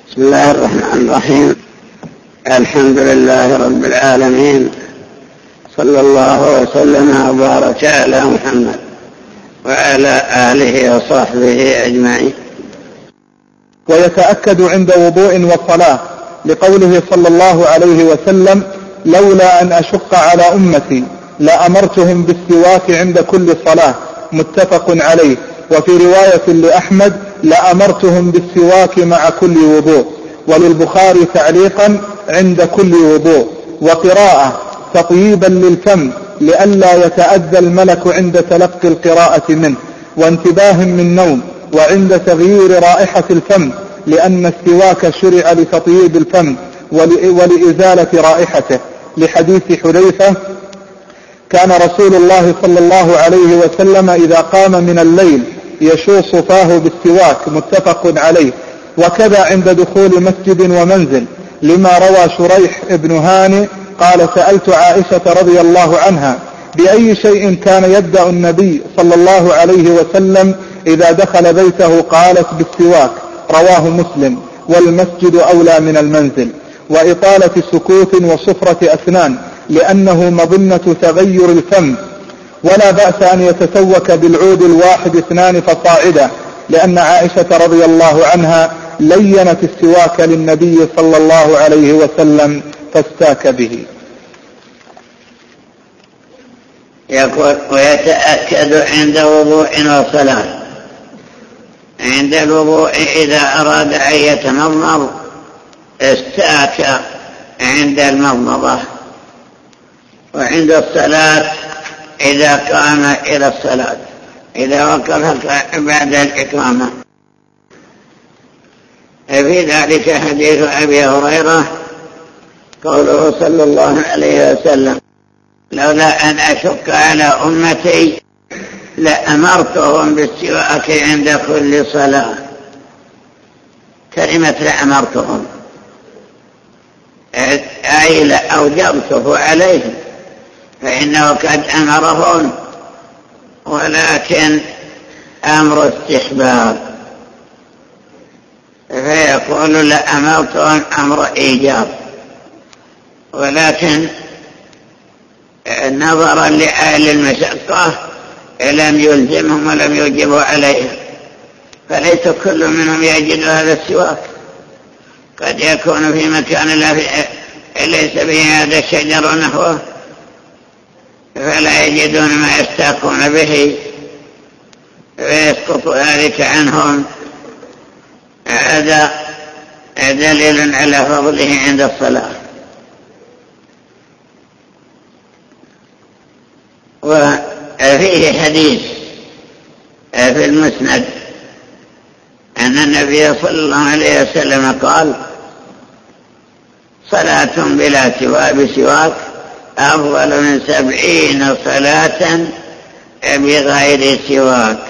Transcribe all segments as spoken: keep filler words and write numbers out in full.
بسم الله الرحمن الرحيم. الحمد لله رب العالمين، صلى الله وسلم وبارك على محمد وعلى آله وصحبه أجمعين. ويتأكد عند وضوء والصلاة لقوله صلى الله عليه وسلم: لولا أن أشق على أمتي لأمرتهم بالسواك عند كل صلاة، متفق عليه. وفي رواية لأحمد: لأمرتهم بالسواك مع كل وضوء. وللبخاري تعليقا: عند كل وضوء. وقراءة: تطييبا للفم لئلا يتأذى الملك عند تلقي القراءة منه، وانتباه من نوم، وعند تغيير رائحة الفم لأن السواك شرع لتطييب الفم ولإزالة رائحته، لحديث حذيفة: كان رسول الله صلى الله عليه وسلم إذا قام من الليل يشوص فاه بالسواك، متفق عليه. وكذا عند دخول مسجد ومنزل، لما روى شريح ابن هاني قال: سألت عائشة رضي الله عنها بأي شيء كان يبدأ النبي صلى الله عليه وسلم إذا دخل بيته؟ قالت: بالسواك. رواه مسلم. والمسجد أولى من المنزل. وإطالة سكوت وصفرة أسنان لأنه مظنة تغير الفم. ولا بأس أن يتسوك بالعود الواحد اثنان فصاعدا، لأن عائشة رضي الله عنها لينت السواك للنبي صلى الله عليه وسلم فاستاك به. يقول: ويتأكد عند وضوء وصلاة. عند الوضوء إذا أراد أن يتمضمض استاك عند المضمضة، وعند الصلاة إذا قام إلى الصلاة، إذا وقف بعد الإقامة. في ذلك حديث أبي هريرة قوله صلى الله عليه وسلم: لولا أن أشق على أمتي لأمرتهم بالسواك عند كل صلاة. كلمة لأمرتهم أي لأوجبته عليهم، فإنه قد أمرهم، ولكن أمر استحباب، فيقول لأمرتهم أمر إيجاب، ولكن نظرا لأهل المشقة لم يلزمهم ولم يوجبوا عليهم، فليس كل منهم يجد هذا السواك. قد يكون في مكان لا ليس به هذا الشجر ونحوه، فلا يجدون ما يستاقون به، فيسقط ذلك عنهم. هذا دليل على فضله عند الصلاة. وفيه حديث في المسند أن النبي صلى الله عليه وسلم قال: صلاة بلا بسواك أفضل من سبعين صلاة بغير سواك.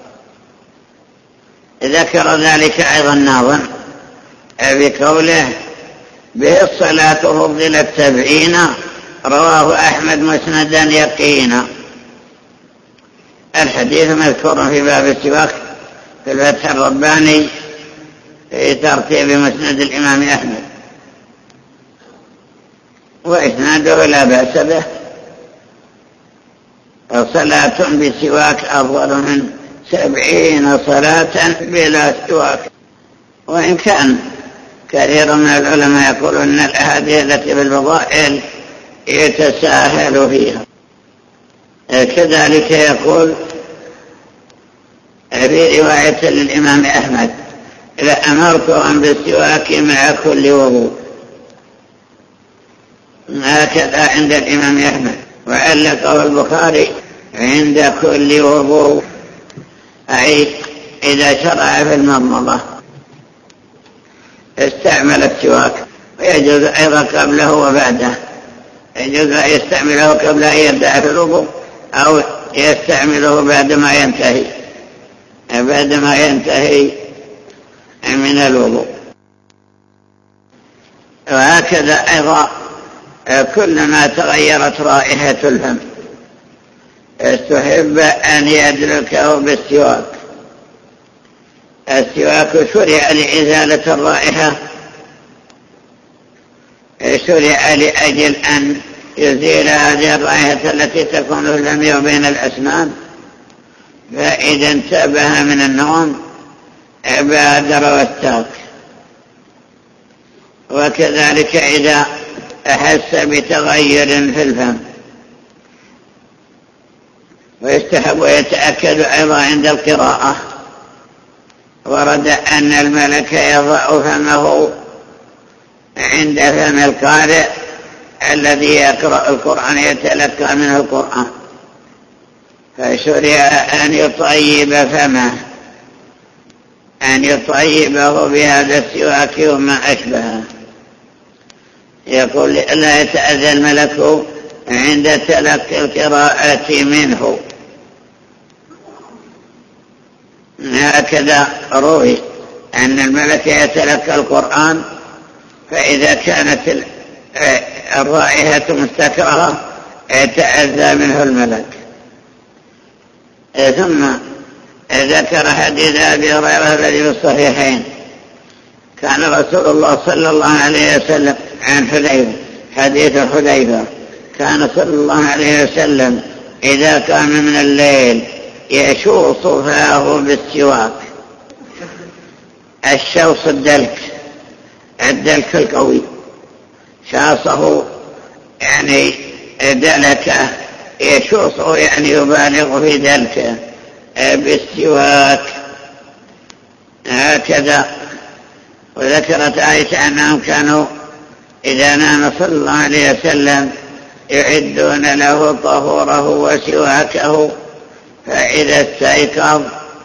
ذكر ذلك أيضا الناظم بقوله: به الصلاة فضلت سبعين، رواه أحمد مسندا يقينا. الحديث مذكور في باب السواك في الفتح الرباني في ترتيب مسند الإمام أحمد، وإسناده لا بأس به. صلاة بسواك أفضل من سبعين صلاة بلا سواك. وإن كان كثير من العلماء يقولون أن الأحاديث التي بالفضائل يتساهل فيها. كذلك يقول في رواية للإمام أحمد: لأمرتهم بالسواك مع كل وضوء. هكذا عند الإمام أحمد. وعلقه البخاري: عند كل وضوء، أي إذا شرع في المضمضة استعمل السواك. ويجوز أيضا قبله وبعده، يجوز أن يستعمله قبل أن يبدأ في الوضوء، أو يستعمله بعدما ينتهي بعدما ينتهي من الوضوء. وهكذا أيضا كلما تغيرت رائحة الفم استحب أن يدركه بالسواك. السواك شرع لإزالة الرائحة شرع لأجل أن يزيل هذه الرائحة التي تكون في الفم بين الأسنان، فإذا انتبه من النوم بادر واستاك. وكذلك إذا أحس بتغير في الفم. ويستحب ويتأكد أيضا عند القراءة، ورد أن الملك يضع فمه عند فم القارئ الذي يقرأ القرآن يتلقى منه القرآن، فشرع أن يطيب فمه، أن يطيبه بهذا السواك وما أشبهه. يقول لا يتأذى الملك عند تلقي القراءة منه. هكذا روي أن الملك يتلقى القرآن، فإذا كانت الرائحة مستكرهة يتأذى منه الملك. ثم ذكر حديث أبي هريرة الذي في الصحيحين، كان رسول الله صلى الله عليه وسلم عن حذيفة، حديث حذيفة، كان صلى الله عليه وسلم إذا قام من الليل يشوص فاه بالسواك. الشوص الدلك، الدلك القوي، شاصه يعني دلكه، يشوصه يعني يبالغ في دلكه بالسواك هكذا. وذكرت عائشة أنهم كانوا إذا نام صلى الله عليه وسلم يعدون له طهوره وسواكه، فإذا استيقظ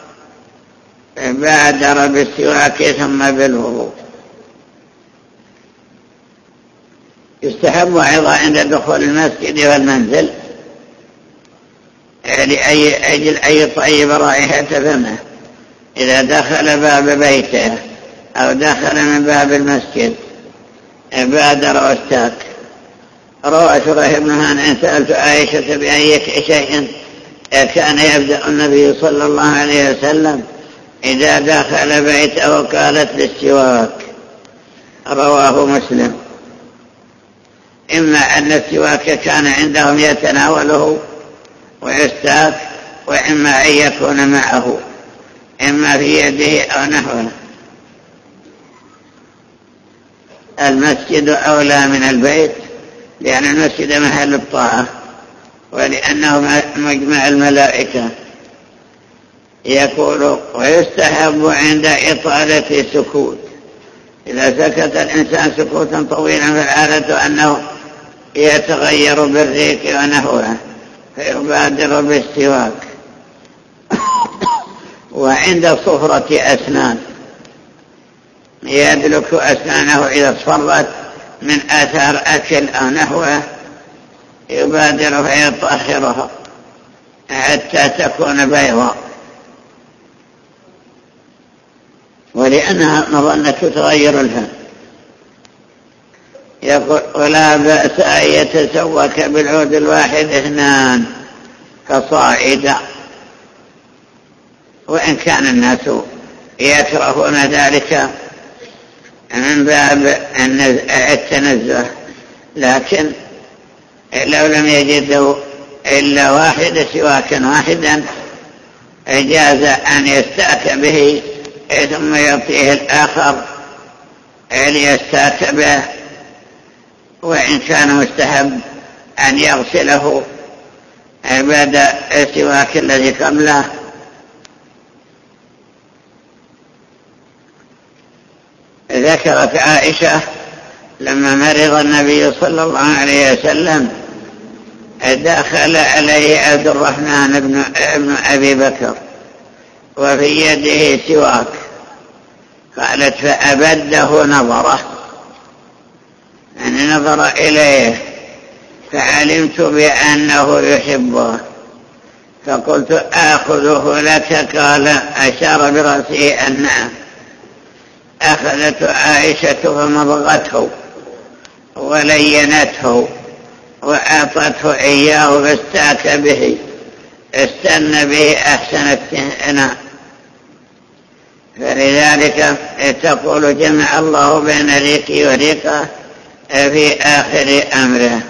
بادر بالسواك ثم بالوضوء. يستحب أيضا عند دخول المسجد والمنزل لأجل أن يطيب رائحة فمه إذا دخل باب بيته أو دخل من باب المسجد بادر واستاك. روى شريح بن هانئ سألت عائشة بأي شيء كان يبدأ النبي صلى الله عليه وسلم إذا دخل بيته، قالت بالسواك. رواه مسلم. إما أن السواك كان عندهم يتناوله ويستاك، وإما أن يكون معه، إما في يده أو نحوه. المسجد أولى من البيت، لأن المسجد محل الطاعة، ولأنه مجمع الملائكة. يقول ويستحب عند إطالة سكوت، إذا سكت الإنسان سكوتا طويلا فالعادة أنه يتغير بالريق ونحوه فيبادر بالسواك. وعند صفرة أسنان يدلك أسنانه إذا اصفرت من آثار أكل أو نحوه يبادر فيطهرها حتى تكون بيضاء، ولأنها مظنة تغير الفم. يقول ولا بأس أن يتسوك بالعود الواحد اثنان فصاعدا، وإن كان الناس يكرهون ذلك من باب التنزه، لكن لو لم يجدوا إلا واحد سواكا واحدا جاز أن يستاك به ثم يعطيه الآخر ليستاك به، وإن كان مستحب أن يغسله بعد السواك الذي قبله. ذكرت عائشة لما مرض النبي صلى الله عليه وسلم دخل عليه عبد الرحمن بن, بن أبي بكر وفي يده سواك، قالت فأبده نظره، يعني نظر إليه فعلمت بأنه يحبه، فقلت آخذه لك، قال أشار برأسه أن نعم. أخذته عائشة فمضغته ولينته وأعطته إياه فاستاك به، استنى به أحسن استهناء. فلذلك تقول جمع الله بين ريقي وريقه في آخر أمره.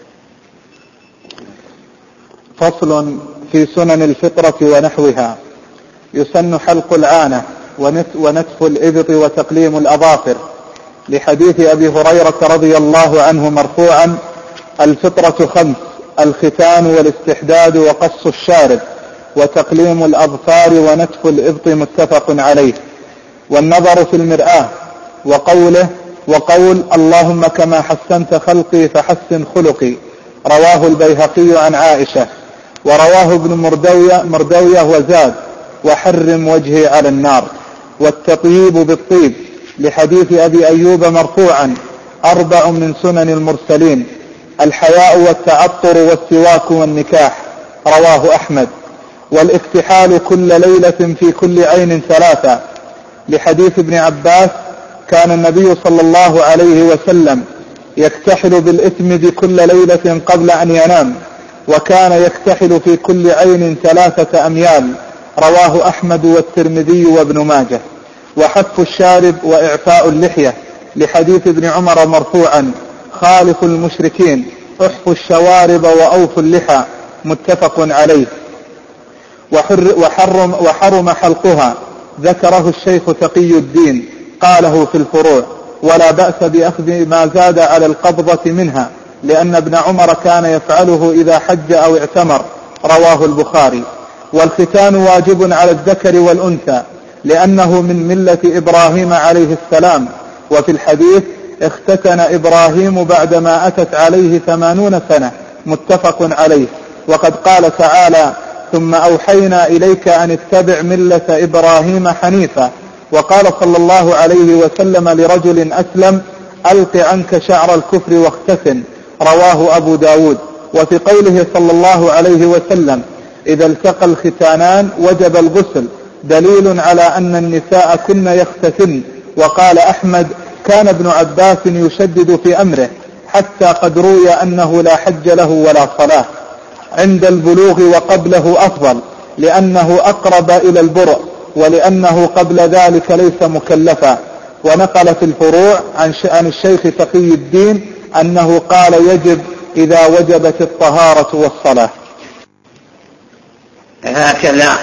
فصل في سنن الفطرة ونحوها. يسن حلق العانة ونتف الإبط وتقليم الأظافر، لحديث أبي هريرة رضي الله عنه مرفوعا: الفطرة خمس: الختان والاستحداد وقص الشارب وتقليم الأظفار ونتف الإبط، متفق عليه. والنظر في المرآة، وقوله وقول اللهم كما حسنت خلقي فحسن خلقي، رواه البيهقي عن عائشة. ورواه ابن مردوية, مردوية وزاد: وحرم وجهي على النار. والتطيب بالطيب، لحديث أبي أيوب مرفوعا: أربع من سنن المرسلين: الحياء والتعطر والسواك والنكاح، رواه أحمد. والاكتحال كل ليلة في كل عين ثلاثة، لحديث ابن عباس: كان النبي صلى الله عليه وسلم يكتحل بالإثم كل ليلة قبل أن ينام، وكان يكتحل في كل عين ثلاثة أميال، رواه أحمد والترمذي وابن ماجه. وحف الشارب وإعفاء اللحية، لحديث ابن عمر مرفوعا: خالف المشركين، احفوا الشوارب وأوفوا اللحى، متفق عليه. وحرم, وحرم حلقها، ذكره الشيخ تقي الدين، قاله في الفروع: ولا بأس بأخذ ما زاد على القبضة منها، لأن ابن عمر كان يفعله إذا حج أو اعتمر، رواه البخاري. والختان واجب على الذكر والأنثى، لأنه من ملة إبراهيم عليه السلام. وفي الحديث: اختتن إبراهيم بعدما أتت عليه ثمانون سنة، متفق عليه. وقد قال تعالى: ثم أوحينا إليك أن اتبع ملة إبراهيم حنيفا. وقال صلى الله عليه وسلم لرجل أسلم: ألق عنك شعر الكفر واختتن، رواه أبو داود. وفي قوله صلى الله عليه وسلم: إذا التقى الختانان وجب الغسل، دليل على أن النساء كن يختتن. وقال أحمد: كان ابن عباس يشدد في أمره، حتى قد روي أنه لا حج له ولا صلاة. عند البلوغ وقبله أفضل، لأنه أقرب إلى البرء، ولأنه قبل ذلك ليس مكلفا. ونقل في الفروع عن الشيخ تقي الدين أنه قال: يجب إذا وجبت الطهارة والصلاة. هكذا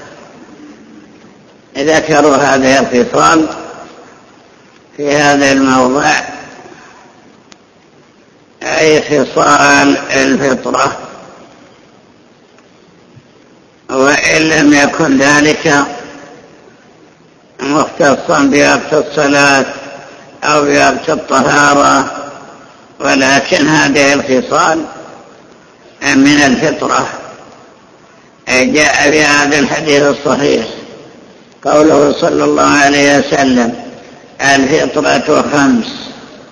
ذكروا هذه الخصال في هذا الموضع، أي خصال الفطرة. وإن لم يكن ذلك مختصا بوقت الصلاة أو بوقت الطهارة، ولكن هذه الخصال من الفطرة. جاء في هذا الحديث الصحيح قوله صلى الله عليه وسلم: الفطرة خمس: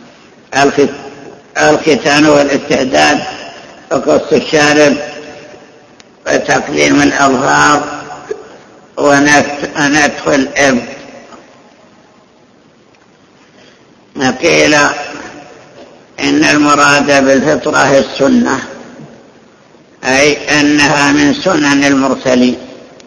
الختان والاستحداد وقص الشارب وتقليم الأظفار ونتف الإبط. قيل إن المراد بالفطرة السنة، أي أنها من سنن المرسلين.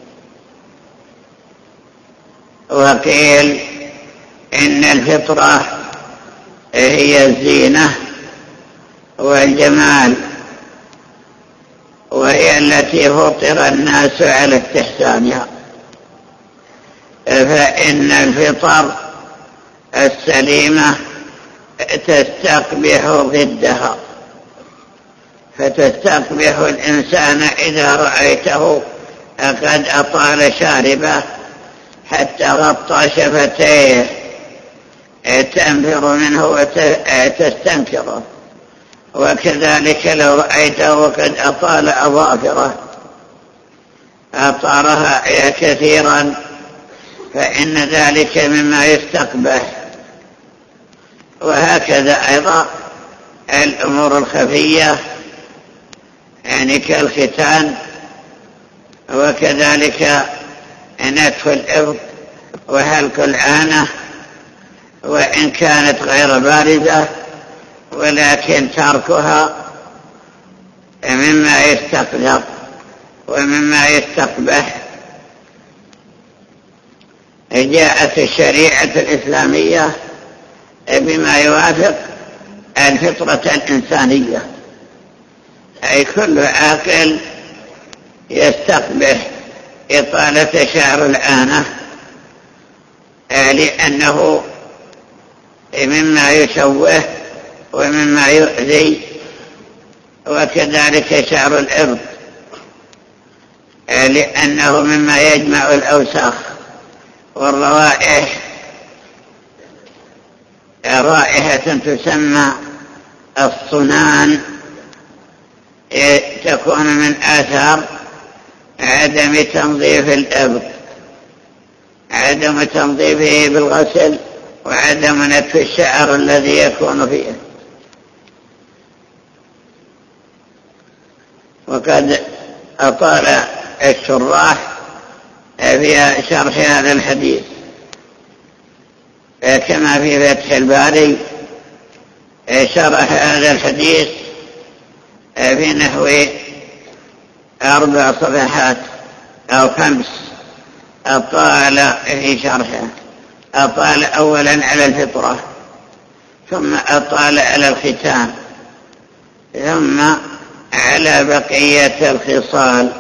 وقيل إن الفطرة هي الزينة والجمال، وهي التي فطر الناس على استحسانها. فإن الفطر السليمة تستقبح ضدها، فتستقبح الإنسان إذا رأيته قد أطال شاربه حتى غطى شفتيه تنفر منه وتستنكره، وكذلك لو رأيته قد أطال أظافره أطارها كثيرا، فإن ذلك مما يستقبح. وهكذا أيضا الأمور الخفية، يعني كالختان، وكذلك نتف الإبط وحلق العانة، وإن كانت غير باردة، ولكن تركها مما يستقذر ومما يستقبح. جاءت الشريعة الإسلامية بما يوافق الفطرة الإنسانية، أي كل عاقل يستقبح إطالة شعر العانة لأنه مما يشوه ومما يؤذي، وكذلك شعر الإبط لأنه مما يجمع الأوساخ والروائح. رائحة تسمى الصنان تكون من آثار عدم تنظيف الإبط، عدم تنظيفه بالغسل وعدم نتف الشعر الذي يكون فيه. وقد أطال الشراح في شرح هذا الحديث كما في فتح الباري شرح هذا الحديث في نحو أربع صفحات أو خمس. أطال في شرحه، أطال أولا على الفطرة، ثم أطال على الختان، ثم على بقية الخصال،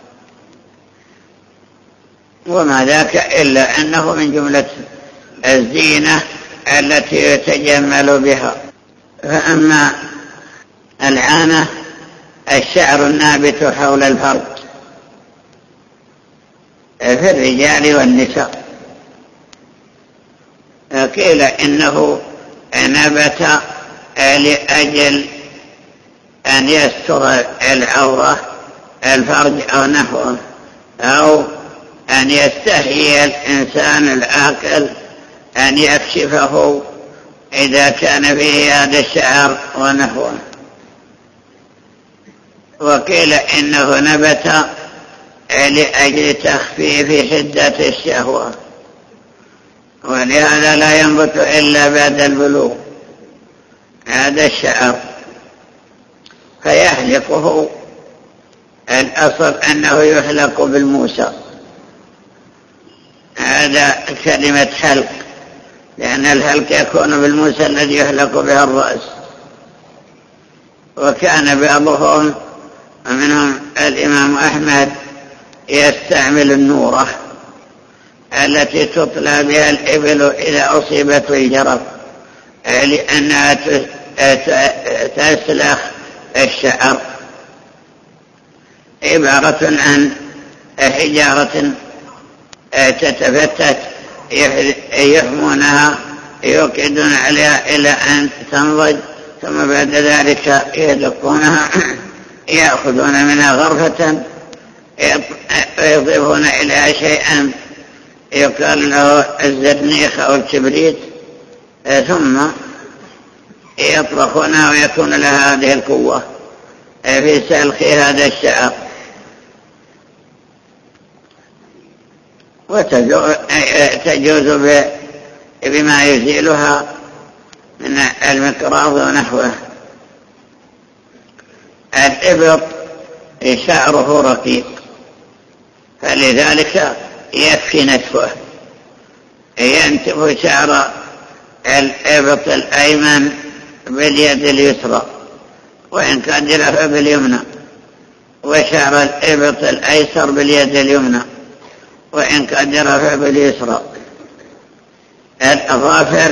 وما ذاك إلا أنه من جملة الزينة التي يتجمل بها. فأما العانة الشعر النابت حول الفرج في الرجال والنساء، قيل إنه نبت لأجل أن يستر العورة الفرج أو نحوه، أو أن يستحيي الإنسان العاقل أن يكشفه إذا كان فيه هذا الشعر ونحوه. وقيل إنه نبت لأجل تخفيف حدة الشهوة، ولهذا لا ينبت إلا بعد البلوغ هذا الشعر، فيحلقه. الأصل أنه يحلق بالموسى، هذا كلمة حلق، لأن الحلق يكون بالموسى الذي يحلق بها الرأس. وكان بعضهم ومنهم الإمام أحمد يستعمل النورة التي تطلى بها الإبل إذا أصيبت بالجرب، لأنها تسلخ الشعر، عبارة عن حجارة تتفتت يحمونها يوقدون عليها إلى أن تنضج، ثم بعد ذلك يدقونها يأخذون منها غرفة ويضيفون إليها شيئا يقال له الزرنيخ أو الكبريت، ثم يطبخونها ويكون لها هذه القوة في سلخ هذا الشعر. وتجوز بما يزيلها من المقراض ونحوه. الإبط شعره رقيق، فلذلك يكفي نتفه، ينتف شعر الإبط الأيمن باليد اليسرى وإن كان جلفه باليمنى، وشعر الإبط الأيسر باليد اليمنى وإن كان جلفه باليسرى. الأظافر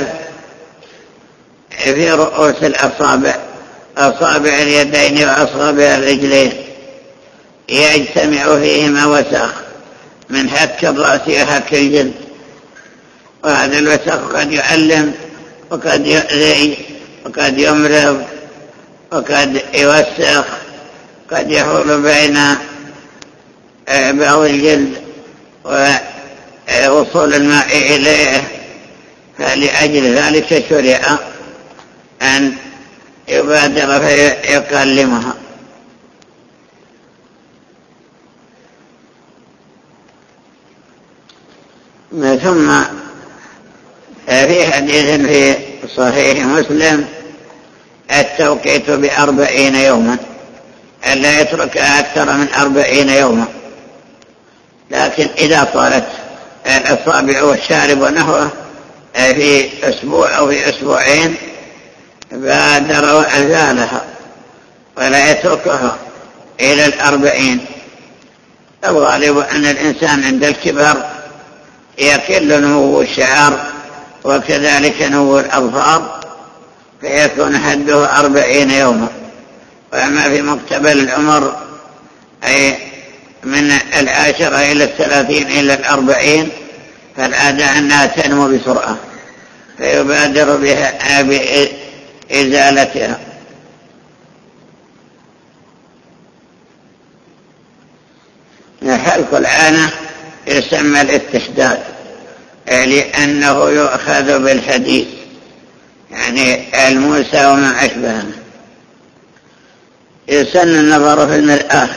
في رؤوس الأصابع، أصابع اليدين وأصابع الرجلين، يجتمع فيهما وسخ من حك الرأس وحك الجلد، وهذا الوسخ قد يعلم وقد يؤذي وقد يمرض وقد يوسخ، قد يحول بين بعض الجلد ووصول الماء إليه. فلأجل ذلك شرع أن يبادر فيكلمها. ثم في حديث في صحيح مسلم التوقيت بأربعين يوما، ألا يترك أكثر من أربعين يوما، لكن إذا طالت الأصابع والشارب ونحوه في أسبوع أو في أسبوعين بادر وأزالها ولا يتركها إلى الأربعين. الغالب أن الإنسان عند الكبر يقل نمو الشعر وكذلك نمو الأظفار، فيكون حده أربعين يوما. وأما في مقتبل العمر أي من العاشرة إلى الثلاثين إلى الأربعين فالعادة أنها تنمو بسرعة، فيبادر بها بإزالتها. حلق العانة يسمى الاستحداد لأنه يؤخذ بالحديث، يعني الموسى وما أشبهه. يسن النظر في المرآة،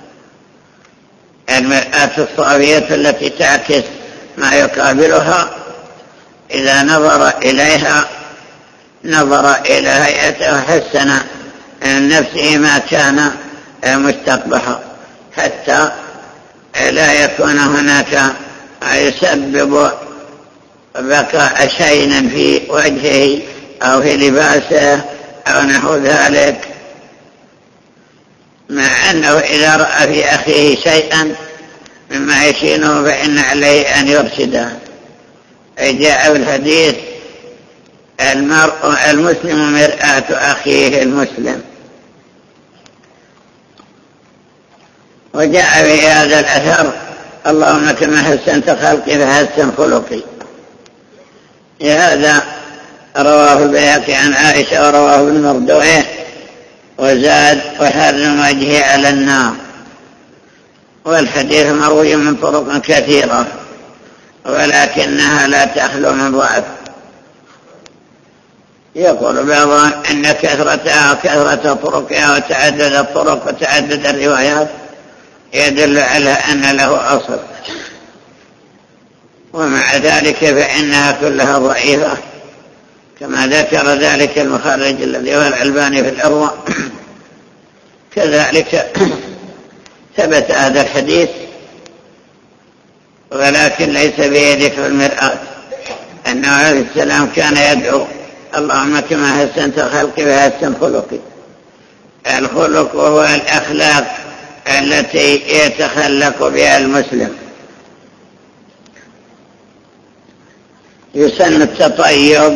المرآة الصافية التي تعكس ما يقابلها، إذا نظر إليها نظر إلى هيئته وحسن من نفسه ما كان مستقبحا، حتى لا يكون هناك يسبب بقاء شيء في وجهه أو في لباسه أو نحو ذلك، مع أنه إذا رأى في أخيه شيئا مما يشينه فإن عليه أن يرشده. جاء بالحديث المرء المسلم مرآة أخيه المسلم. وجاء في هذا الأثر اللهم كما حسنت خلقي فحسن خلقي. هذا رواه البيهقي عن عائشة ورواه ابن مردويه وزاد وحرم وجهي على النار. والحديث مروي من طرق كثيرة ولكنها لا تخلو من ضعف. يقول بعضهم إن كثرتها وكثرة طرقها وتعدد الطرق وتعدد الروايات يدل على أن له أصل، ومع ذلك فإنها كلها ضعيفة كما ذكر ذلك المخرج الذي هو الألباني في الإرواء. كذلك ثبت هذا الحديث ولكن ليس بيدك في المرآة أنه عليه السلام كان يدعو اللهم كما حسنت خلقي فحسن خلقي. الخلق وهو الأخلاق التي يتخلق بها المسلم. يسن التطيب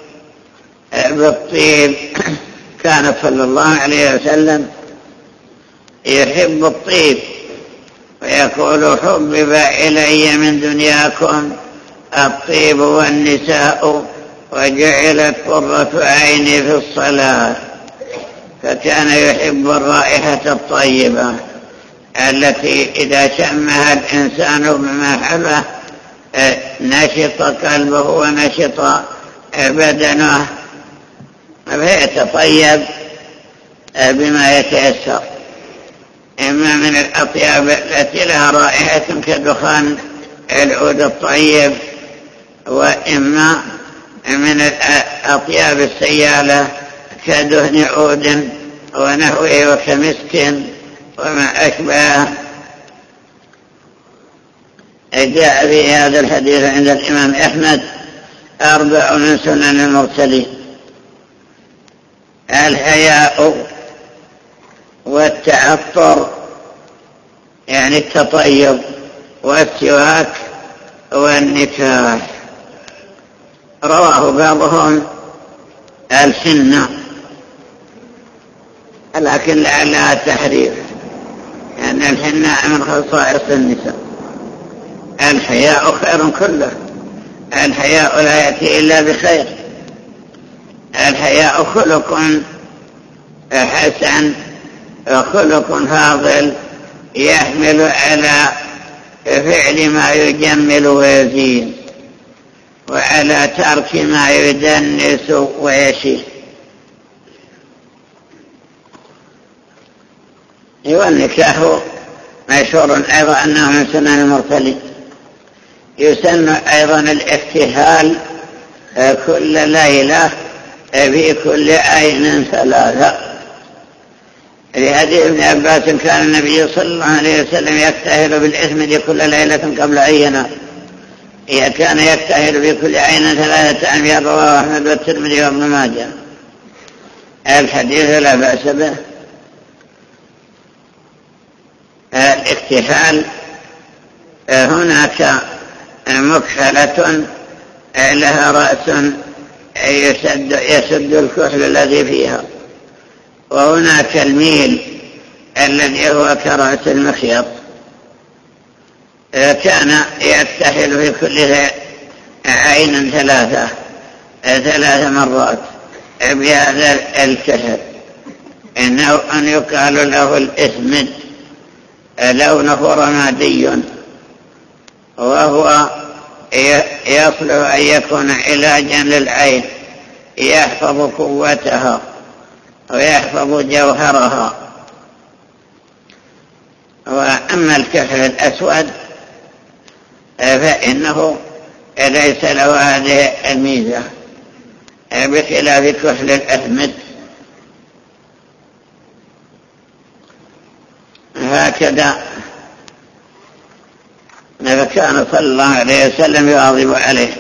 بالطيب، كان صلى الله عليه وسلم يحب الطيب ويقول حبب إلي من دنياكم الطيب والنساء وجعلت قرة عيني في الصلاة. فكان يحب الرائحة الطيبة التي إذا شمها الإنسان بما حبه نشط قلبه ونشط بدنه، فيتطيب بما يتيسر، إما من الأطياب التي لها رائحة كدخان العود الطيب، وإما من أطياب السيالة كدهن عود ونحوه وكمسك وما أشبهه. جاء في هذا الحديث عند الإمام أحمد أربع من سنن المرسلين: الحياء والتعطر يعني التطيب والسواك والنكاح. رواه بعضهم الحنة لكن لعلها تحريف، لأن يعني الحنة من خصائص النساء. الحياء خير كله، الحياء لا يأتي إلا بخير. الحياء خلق حسن خلق فاضل يحمل على فعل ما يجمل ويزين وعلى ترك ما يدنس ويشيه. والنكاح مشهور أيضا أنه من سنن المرسلين. يسن أيضا الافتهال كل ليلة في كل عين ثلاثة، لحديث ابن عباس كان النبي صلى الله عليه وسلم يكتهل بالإثم كل ليلة قبل أن ينام. كان يكتهل بكل عين ثلاثة أنبياء، رواه أحمد والترمذي وابن ماجه. الحديث لا بأس به. الاكتحال هناك مكحلة لها رأس يسد, يسد الكحل الذي فيها، وهناك الميل الذي هو كرأس المخيط. كان يكتحل في كل عين ثلاثة ثلاث مرات بهذا الكحل، إنه أن يقال له الإثمد، لونه رمادي، وهو يصلح أن يكون علاجا للعين، يحفظ قوتها ويحفظ جوهرها. وأما الكحل الأسود فإنه ليس له هذه الميزة بخلاف كحل الأثمد. هكذا فكان صلى الله عليه وسلم يواظب عليه.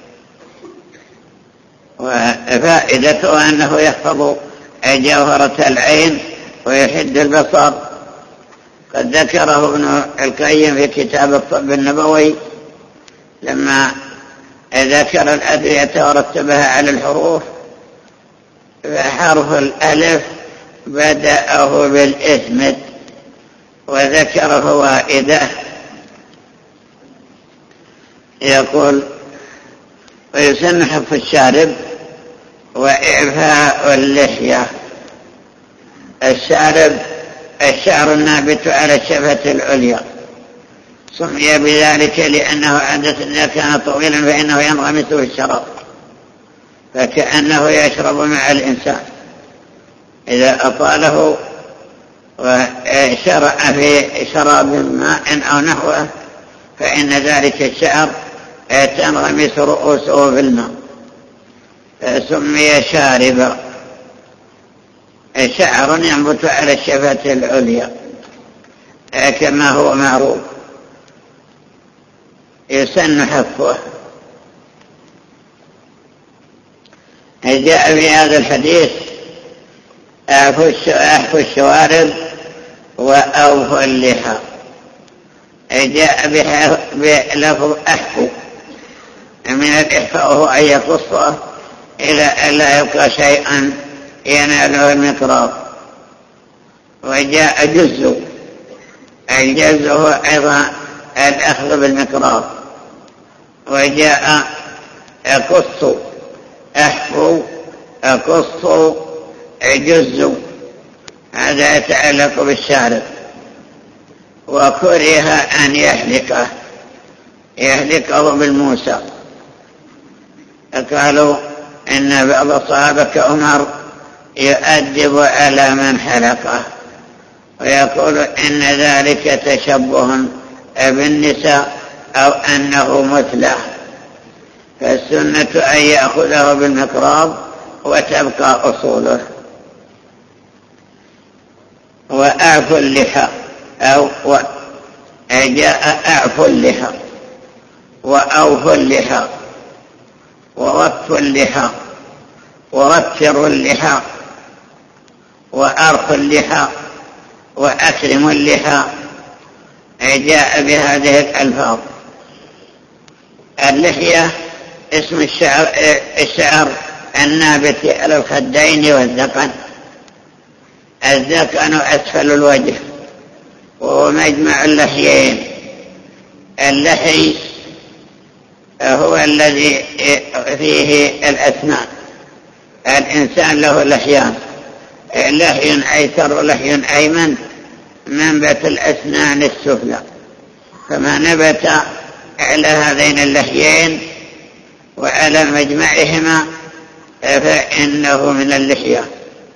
وفائدته أنه يحفظ جوهرة العين ويحد البصر. قد ذكره ابن القيم في كتاب الطب النبوي لما ذكر الأدوية ورتبها على الحروف، فحرف الألف بدأه بالإثمد وذكر فوائده. يقول: ويسن حف الشارب وإعفاء اللحية. الشارب الشعر النابت على الشفة العليا، سمي بذلك لأنه عادة إذا كان طويلا فإنه ينغمس في الشراب، فكأنه يشرب مع الإنسان. إذا أطاله وشرع في شراب ماء أو نحوه فإن ذلك الشعر تنغمس رؤوسه في الماء، سمي شاربا. شعر ينبت على الشفة العليا كما هو معروف، يسن حفه. جاء في هذا الحديث: أحفوا الشوارب وأوفوا اللحى. جاء بلفظ أحفوا من الإحفاء وهو أن يقصه إلى أن لا يبقى شيئا يناله المقراض. وجاء جزء، الجزء هو أيضا الأخذ بالمقراض. وجاء قص، أحفوا قص جزء، هذا يتعلق بالشارب. وكره أن يحلقه يحلقه بالموسى. قالوا إن بعض الصحابة كعمر يؤدب على من حلقه، ويقول إن ذلك تشبه بالنساء أو أنه مثله، فالسنة أن يأخذه بالمقراض وتبقى أصوله. وأعفوا اللحى، أو جاء أعفوا اللحى وأوفوا اللحى ورفوا اللحى ورفروا اللحى وأرخوا اللحى وأكرموا اللحى. جاء بهذه الألفاظ. اللحية اسم الشعر, الشعر النابت على الخدين والذقن. الذقن أسفل الوجه وهو مجمع اللحيين. اللحي هو الذي فيه الأسنان. الإنسان له لحيان، لحي أيسر ولحي أيمن، منبت الأسنان السفلى، فما نبت على هذين اللحيين وعلى مجمعهما فإنه من اللحية.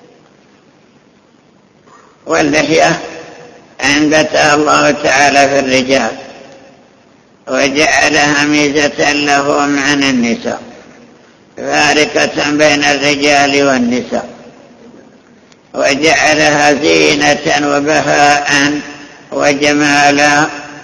واللحية أنبتها الله تعالى في الرجال وجعلها ميزة لهم عن النساء، فارقة بين الرجال والنساء، وجعلها زينة وبهاء وجمالا،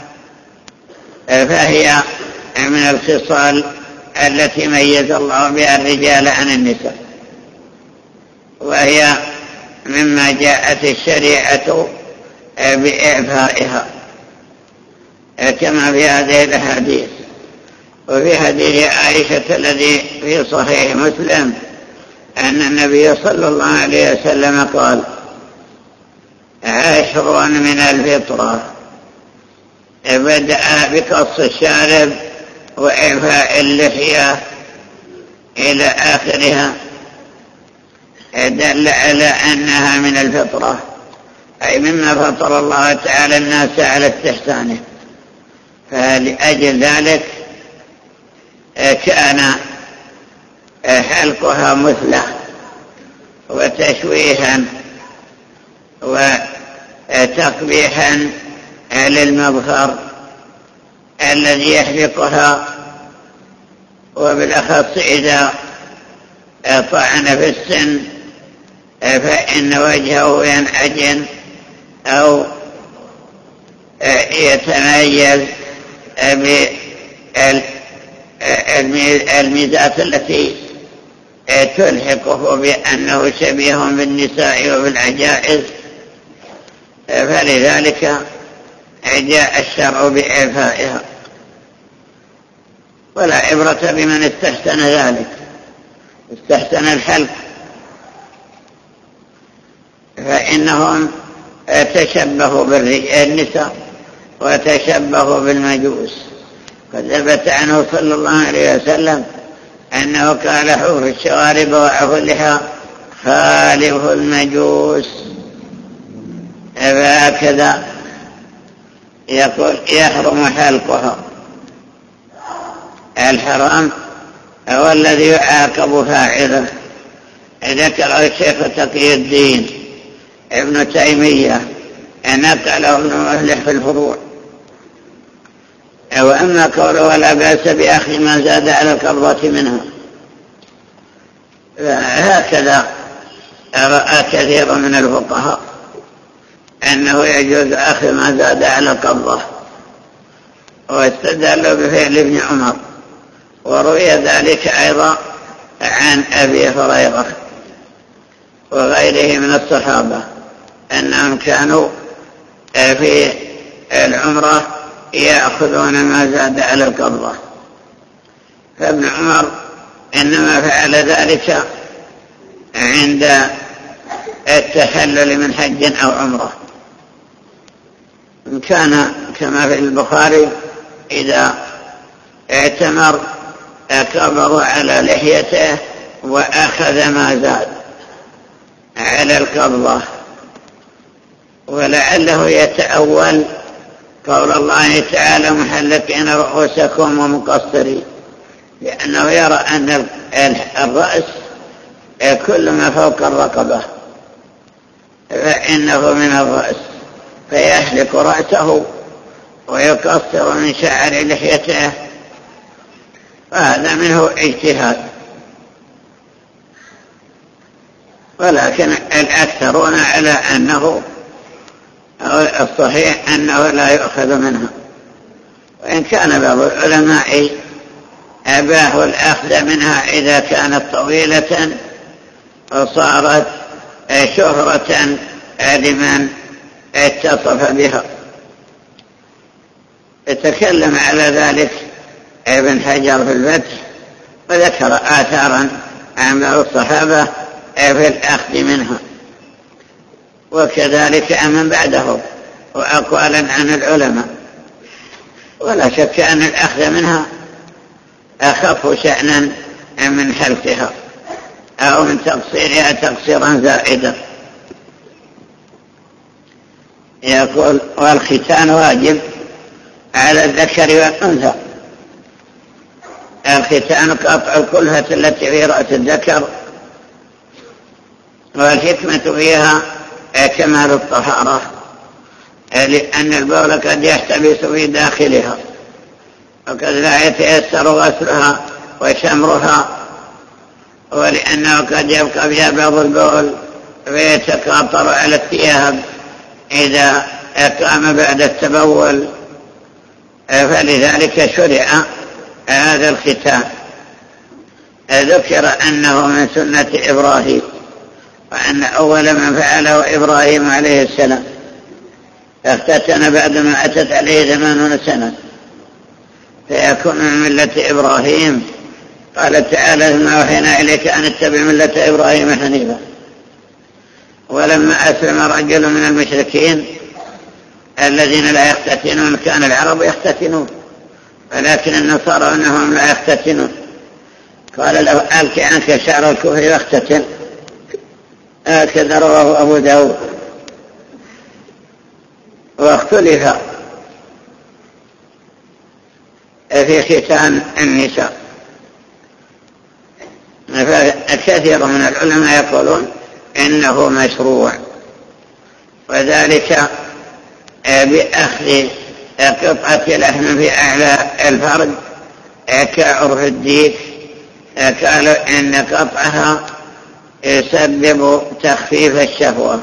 فهي من الخصال التي ميز الله بها الرجال عن النساء. وهي مما جاءت الشريعة بإعفائها كما في هذه الأحاديث. وفي حديث عائشة الذي في صحيح مسلم أن النبي صلى الله عليه وسلم قال: عشر من الفطرة، بدأ بقص الشارب وإعفاء اللحية إلى آخرها، دل على أنها من الفطرة، أي مما فطر الله تعالى الناس على استحسانه. فلأجل ذلك كان حلقها مثلى وتشويها وتقبيحا للمظهر الذي يحلقها، وبالأخص إذا طعن في السن فإن وجهه ينعجن أو يتميز بالميزات التي تلحقه بأنه شبيه بالنساء وبالعجائز. فلذلك جاء الشرع بإعفائها، ولا عبرة بمن استحسن ذلك، استحسن الحلق، فإنهم تشبهوا بالنساء وتشبهوا بالمجوس. قد ثبت عنه صلى الله عليه وسلم أنه قال: حور الشوارب وعفو اللحى خالف المجوس. فهكذا يقول يحرم حلقها. الحرام هو الذي يعاقب فاعله. ذكر الشيخ تقي الدين ابن تيمية نقله ابن مفلح في الفروع. وأما قوله ولا بأس بأخذ ما زاد على القبضة منها، هكذا رأى كثير من الفقهاء أنه يجوز أخذ ما زاد على القبضة، واستدلوا بفعل ابن عمر، وروي ذلك أيضا عن أبي هريرة وغيره من الصحابة أنهم كانوا في العمرة يأخذون ما زاد على القبضة. فابن عمر إنما فعل ذلك عند التحلل من حج أو عمرة. كان كما في البخاري إذا اعتمر قبض على لحيته وأخذ ما زاد على القبضة، ولعله يتأول قول الله تعالى محلقين رؤوسكم ومقصرين، لأنه يرى أن الرأس كل ما فوق الرقبة فإنه من الرأس، فيحلق رأسه ويقصر من شعر لحيته، وهذا منه اجتهاد. ولكن الأكثرون على أنه الصحيح أنه لا يؤخذ منها، وإن كان بعض العلماء أباحوا الأخذ منها إذا كانت طويلة وصارت شهرة لمن اتصف بها. يتكلم على ذلك ابن حجر في الفتح، وذكر آثارا عن بعض الصحابة في الأخذ منها، وكذلك من بعده، وأقوالا عن العلماء. ولا شك أن الأخذ منها أخف شأنا من حلقها أو من تقصيرها تقصيرا زائدا. يقول: والختان واجب على الذكر والأنثى. الختان قطع الكلفة التي في رأس الذكر، والحكمة فيها كمال الطهارة، لأن البول قد يحتبس في داخلها، وقد لا يتيسر غسلها وشمرها، ولأنه قد يبقى فيها بعض البول فيتقاطر على الثياب إذا قام بعد التبول، فلذلك شرع هذا الختان. ذكر أنه من سنة إبراهيم، وأن أول من فعله إبراهيم عليه السلام، اختتن بعدما أتت عليه ثمانون سنة، فيكون من ملة إبراهيم. قال تعالى: ثم أوحينا إليك أن اتبع ملة إبراهيم حنيفا. ولما أسلم رجل من المشركين الذين لا يختتنون، كان العرب يختتنون ولكن النصارى أنهم لا يختتنون، قال له: ألك عنك شعر الكفر واختتن. هكذا رواه أبو داود. واختلف في ختان النساء، فكثير من العلماء يقولون إنه مشروع، وذلك بأخذ قطعة لحم في أعلى الفرج كعرف الديك. قالوا إن قطعها يسبب تخفيف الشهوة.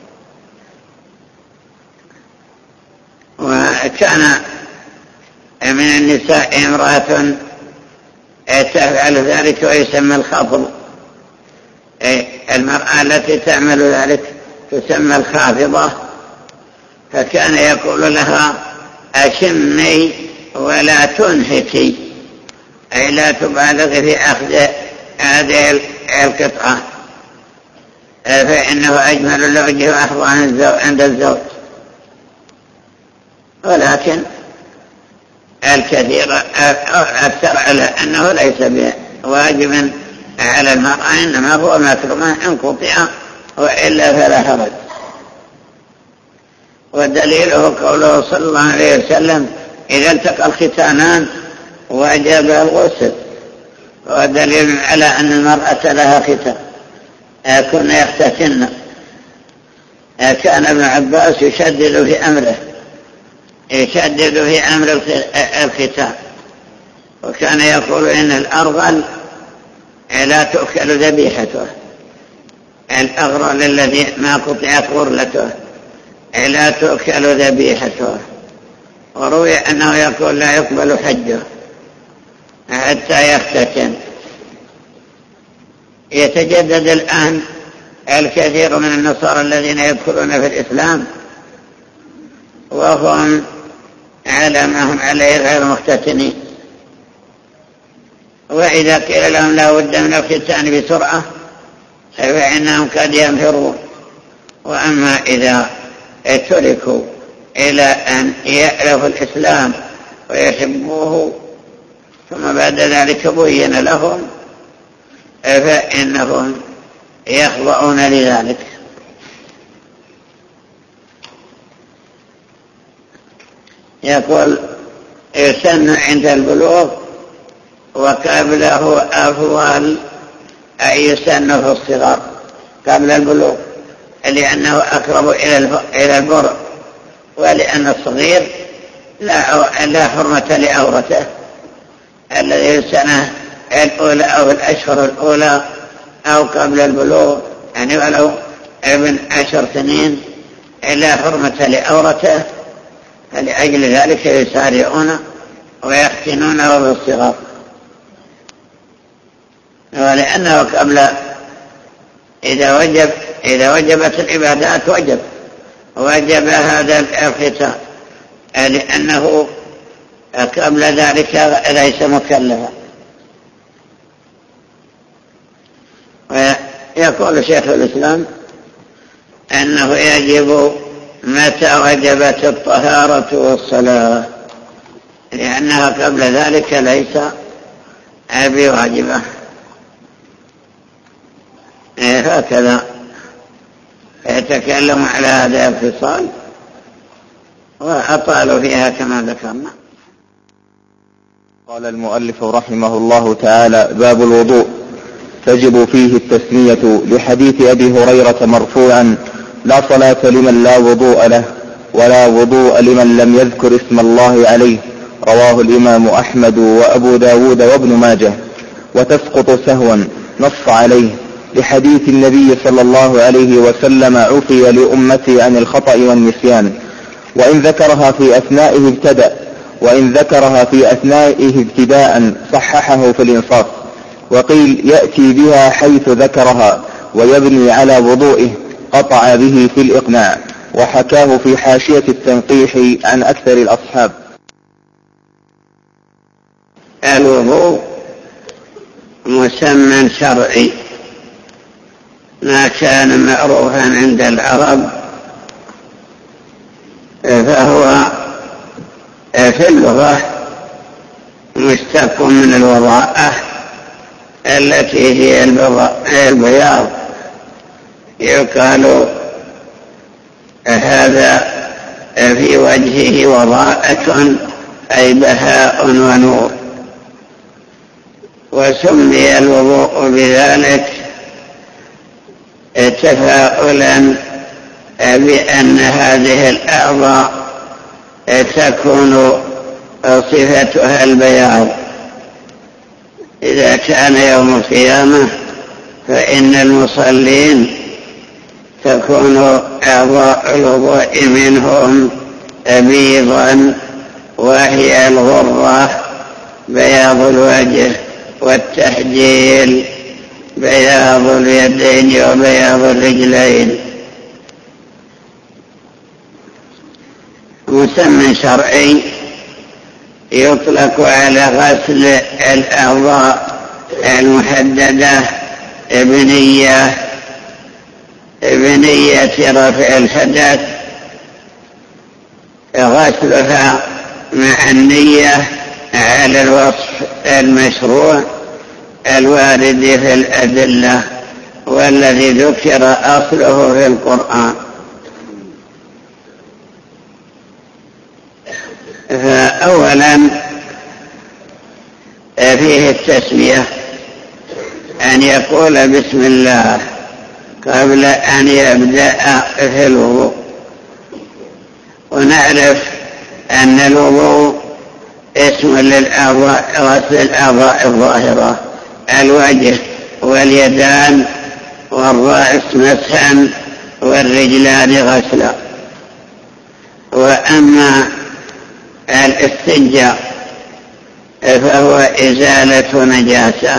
وكان من النساء امرأة تفعل ذلك ويسمى الخافض، المرأة التي تعمل ذلك تسمى الخافضة، فكان يقول لها: أشمي ولا تنهكي، أي لا تبالغ في أخذ هذه القطعة، فإنه أجمل الوجه وأحظى عند الزوج. ولكن الكثير أكثر على أنه ليس بواجب على المرأة، إنما هو مكرمة إن قطع، وإلا فلا حرج. ودليله قوله صلى الله عليه وسلم: إذا التقى الختانان وجب الغسل. ودليل على أن المرأة لها ختان كنا يختتن. كان ابن عباس يشدد في أمره يشدد في أمر الختان، وكان يقول إن الأرغل لا تؤكل ذبيحته، الأغرل الذي ما قطعت غرلته لا تؤكل ذبيحته. وروي أنه يقول: لا يقبل حجه حتى يختتن. يتجدد الآن الكثير من النصارى الذين يدخلون في الإسلام وهم على ما هم عليه غير مختتنين، وإذا قيل لهم لا بد من الختان بسرعة فإنهم قد ينفرون. وأما إذا تركوا إلى أن يألفوا الإسلام ويحبوه ثم بعد ذلك بين لهم فإنهم يخضعون لذلك. يقول: يسن عند البلوغ وقبله أفضل أن يسن في الصغر قبل البلوغ، لأنه أقرب إلى البرء، ولأن الصغير لا حرمة لأورته الذي السنة الأولى أو الأشهر الأولى أو قبل البلوغ، يعني ولو ابن عشر سنين لا حرمة لأورته، فلأجل ذلك يسارعون ويختنونه بالصغر. ولأنه قبل إذا وجب إذا وجبت العبادات وجب وجب هذا الختان، لأنه قبل ذلك ليس مكلفا. ويقول شيخ الإسلام أنه يجب متى وجبت الطهارة والصلاة، لأنها قبل ذلك ليس بواجبة. هكذا يتكلم على هذا الفصال وأطالوا فيها كما ذكرنا. قال المؤلف رحمه الله تعالى: باب الوضوء. تجب فيه التسمية لحديث أبي هريرة مرفوعا: لا صلاة لمن لا وضوء له، ولا وضوء لمن لم يذكر اسم الله عليه. رواه الإمام أحمد وأبو داود وابن ماجه. وتسقط سهوا نص عليه لحديث النبي صلى الله عليه وسلم: عفي لأمتي عن الخطأ والنسيان. وإن ذكرها في أثنائه ابتدأ، وإن ذكرها في أثنائه ابتداء صححه في الإنصاف. وقيل يأتي بها حيث ذكرها، ويبني على وضوئه قطع به في الإقناع، وحكاه في حاشية التنقيح عن أكثر الأصحاب. الوضوء مسمى شرعي، ما كان معروفا عند العرب فهو في اللغة مشتق من الوضاءة التي هي البياض. يقال هذا في وجهه وضاءة أي بهاء ونور، وسمي الوضوء بذلك تفاؤلا بأن هذه الأعضاء تكون صفتها البياض. إذا كان يوم القيامة فإن المصلين تكون أعضاء الوضوء منهم بيضا، وهي الغرة بياض الوجه، والتحجيل بياض اليدين وبياض الرجلين. مسمى شرعي يطلق على غسل الأعضاء المحددة بنية بنية رفع الحدث، غسلها مع النية على الوصف المشروع الوارد في الأدلة والذي ذكر أصله في القرآن. فأولا فيه التسمية، أن يقول بسم الله قبل أن يبدأ في الوضوء. ونعرف أن الوضوء اسم للأعضاء، غسل الأعضاء الظاهرة، الوجه واليدان والرأس مسحا والرجلان غسلا. وأما الاستنجاء فهو إزالة نجاسة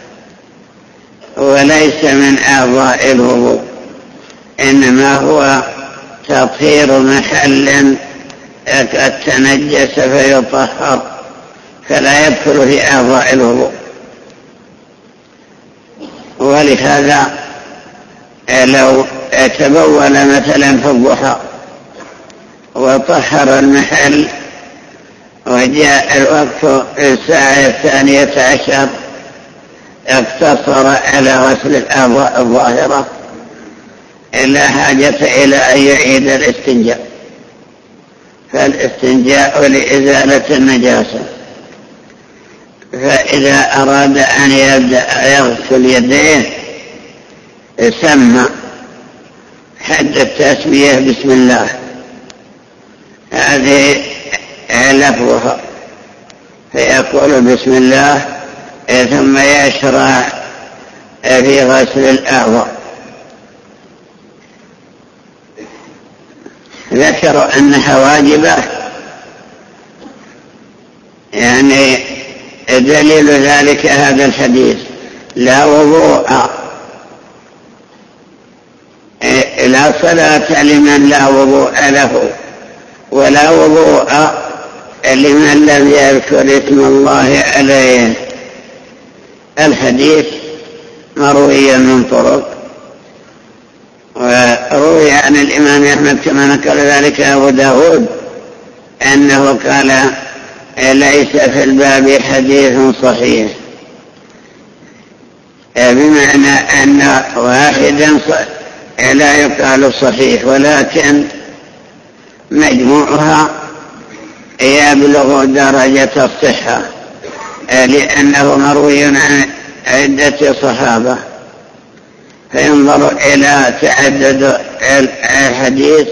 وليس من أعضاء الوضوء، إنما هو تطهير محل قد تنجس فيطهر، فلا يدخل في أعضاء الوضوء. ولهذا لو تبول مثلا في الضحى وطهر المحل وجاء الوقت الساعة الثانية عشر اقتصر على غسل الأعضاء الظاهرة، لا حاجة إلى أن يعيد الاستنجاء، فالاستنجاء لإزالة النجاسة. فإذا أراد أن يبدأ يغسل يديه سمى حد التسمية بسم الله، هذه لفظها، فيقول بسم الله ثم يشرع في غسل الأعضاء. ذكروا أنها واجبة، يعني دليل ذلك هذا الحديث: لا وضوء لا صلاة لمن لا وضوء له، ولا وضوء لمن لم يذكر اسم الله عليه. الحديث مروي من طرق، وروي عن الإمام أحمد كما نقل ذلك أبو داود أنه قال: ليس في الباب حديث صحيح، بمعنى أن واحدا لا يقال صحيح، ولكن مجموعها يبلغ درجة الصحة، لأنه مروي عن عدة صحابة، فينظر إلى تعدد الحديث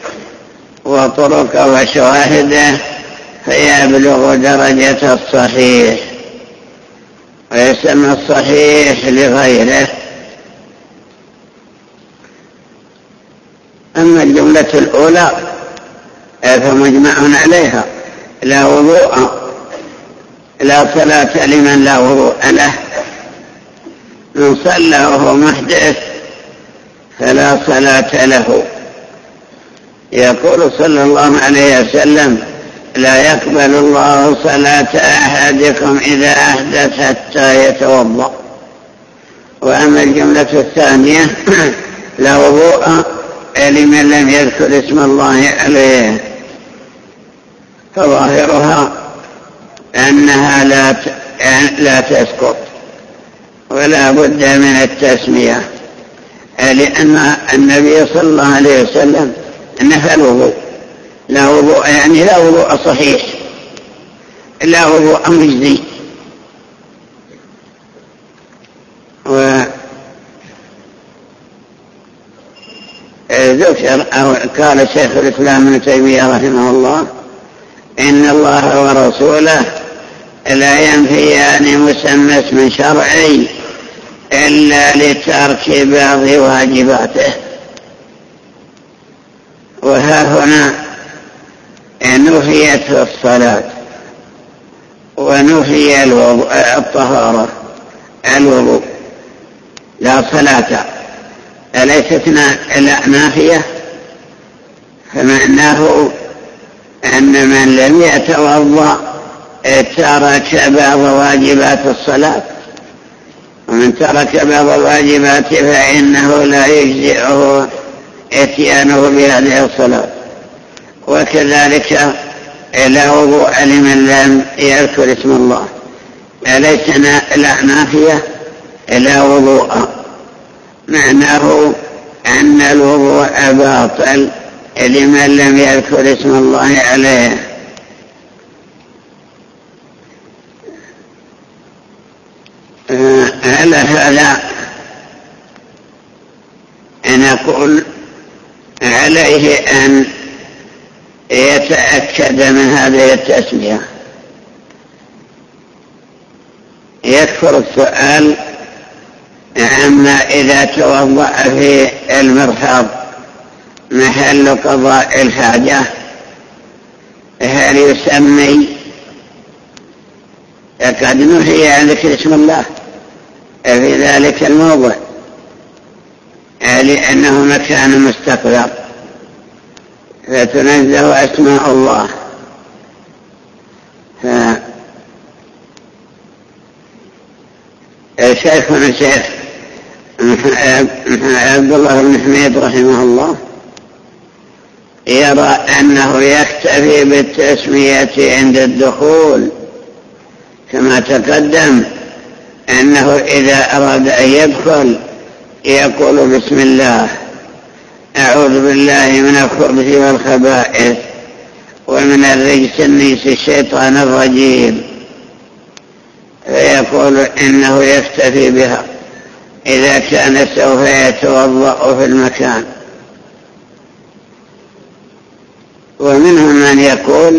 وطرق وشواهده فيبلغ درجة الصحيح، ويسمى الصحيح لغيره. أما الجملة الأولى فمجمع عليها: لا وضوء لا صلاة لمن لا وضوء له. من صلى وهو محدث فلا صلاة له. يقول صلى الله عليه وسلم: لا يقبل الله صلاة أحدكم إذا أحدث حتى يتوضأ. وأما الجملة الثانية: لا وضوء لمن لم يذكر اسم الله عليه، فظاهرها أنها لا لا تسقط ولا بد من التسمية، لأن النبي صلى الله عليه وسلم نفى الوضوء. لا وضوء يعني لا وضوء صحيح، لا وضوء مجزي. وذكر أو قال شيخ الإسلام ابن تيمية رحمه الله: إن الله ورسوله لا ينفيان مسمى اسم شرعي إلا لترك بعض واجباته. وها هنا نفيت الصلاة ونفي الطهارة الوضوء، لا صلاة، أليست نافية؟ فمعناه أن من لم يتوضأ ترك بعض واجبات الصلاة، ومن ترك بعض الواجبات فإنه لا يجزئه اتيانه بهذه الصلاة. وكذلك لا وضوء لمن لم يذكر اسم الله، أليس لا نافية؟ لا وضوء، معناه أن الوضوء باطل لمن لم يذكر اسم الله عليه. على هذا نقول عليه أن يتأكد من هذه التسمية. يكفر السؤال عما إذا توضأ في المرحاض محل قضاء الحاجة هل يسمي؟ قد نهي عن ذكر اسم الله في ذلك الموضع لأنه مكان مستقذر فتنزه أسماء الله. شيخنا الشيخ عبد الله بن حميد رحمه الله يرى أنه يكتفي بالتسمية عند الدخول، كما تقدم أنه إذا أراد أن يدخل يقول: بسم الله، أعوذ بالله من الخبث والخبائث ومن الرجس النيس الشيطان الرجيم، فيقول إنه يكتفي بها إذا كان سوف يتوضأ في المكان. ومنهم من يقول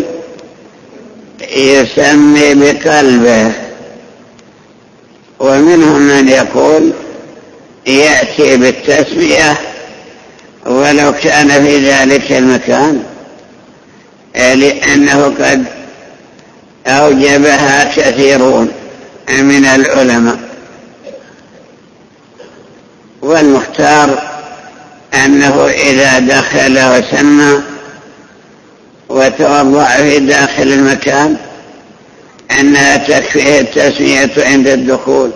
يسمي بقلبه، ومنهم من يقول يأتي بالتسمية ولو كان في ذلك المكان، لأنه قد أوجبها كثيرون من العلماء. والمختار أنه إذا دخل وسمى وتوضأ في داخل المكان أنها تكفيه التسمية عند الدخول.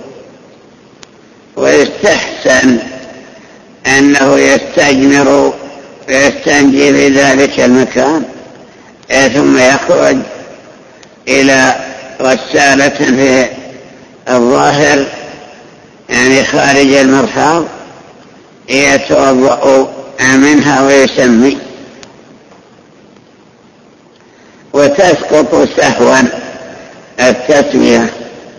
ويستحسن أنه يستجمر ويستنجي في ذلك المكان ثم يخرج إلى غسالة في الظاهر يعني خارج المرحاض يتوضأ منها ويسمي. وتسقط سهوا التسمية.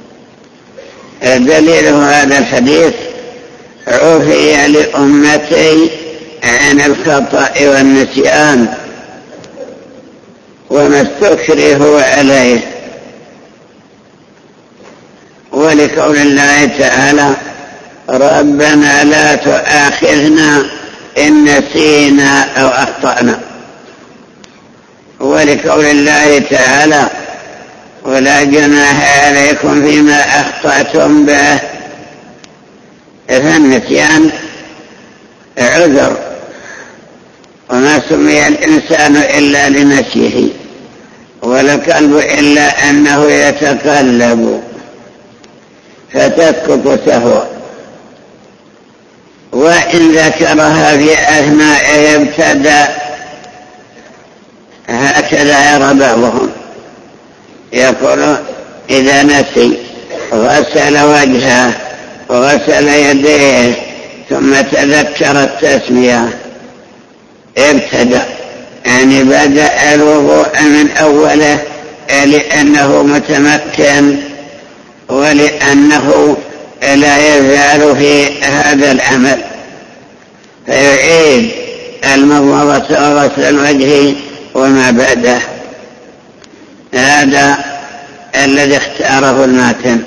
دليل هذا الحديث: عفي لأمتي عن الخطأ والنسيان وما استكرهوا عليه. ولقول الله تعالى: ربنا لا تؤاخذنا إن نسينا أو أخطأنا. ولقول الله تعالى: ولا جناح عليكم فيما أخطأتم به. فالنسيان عذر، وما سمي الإنسان إلا لنسيه ولا الكلب إلا أنه يتقلب فتسقط سهوا، وإن ذكرها في أثناء ابتدأ. هكذا يرى بعضهم يقول إذا نسي غسل وجهه وغسل يديه ثم تذكر التسمية ابتدأ، يعني بدأ الوضوء من أوله لأنه متمكن ولأنه لا يزال في هذا العمل، فيعيد المضمضة وغسل الوجه وما بعده. هذا الذي اختاره الماتن،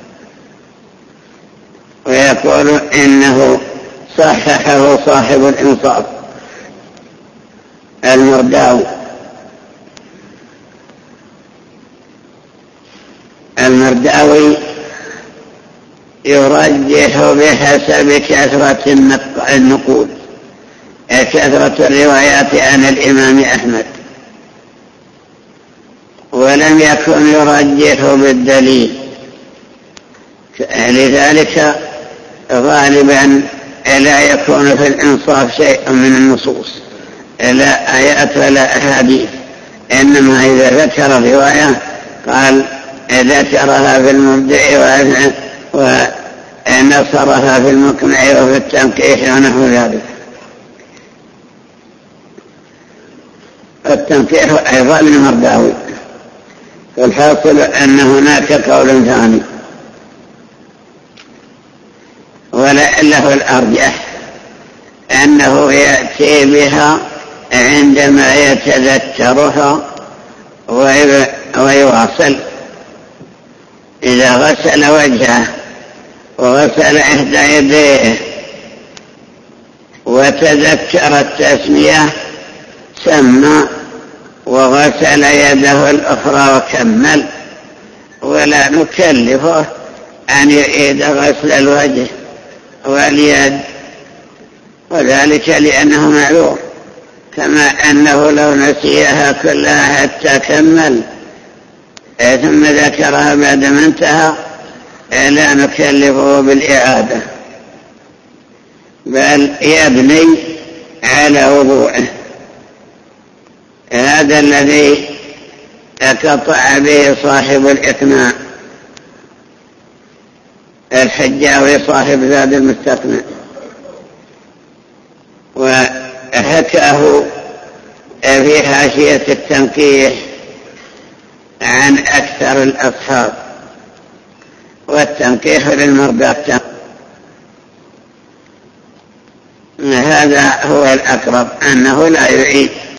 ويقول إنه صححه صاحب الإنصاف المرداوي. المرداوي يرجح بحسب كثرة النقود، كثرة الروايات عن الإمام أحمد، ولم يكن يرجح بالدليل، لذلك غالبا لا يكون في الإنصاف شيء من النصوص، لا آيات ولا أحاديث، إنما إذا ذكر رواية قال ذكرها في المبدع ونصرها في المقنع وفي التنقيح ونحو ذلك. التنقيح أيضا المرداوي. فالحاصل أن هناك قول ثاني ولعله الأرجح أنه يأتي بها عندما يتذكرها ويواصل. إذا غسل وجهه وغسل إحدى يديه وتذكر التسمية سمى وغسل يده الأخرى وكمل، ولا نكلفه أن يعيد غسل الوجه واليد، وذلك لأنه معذور، كما أنه لو نسيها كلها حتى كمل ثم ذكرها بعدما انتهى لا نكلفه بالإعادة، بل يبني على وضوءه. هذا الذي قطع به صاحب الإقناع الحجاوي صاحب زاد المستقنع، وحكاه في حاشية التنقيح عن أكثر الأصحاب، والتنقيح للمرضى. هذا هو الأقرب، أنه لا يعيد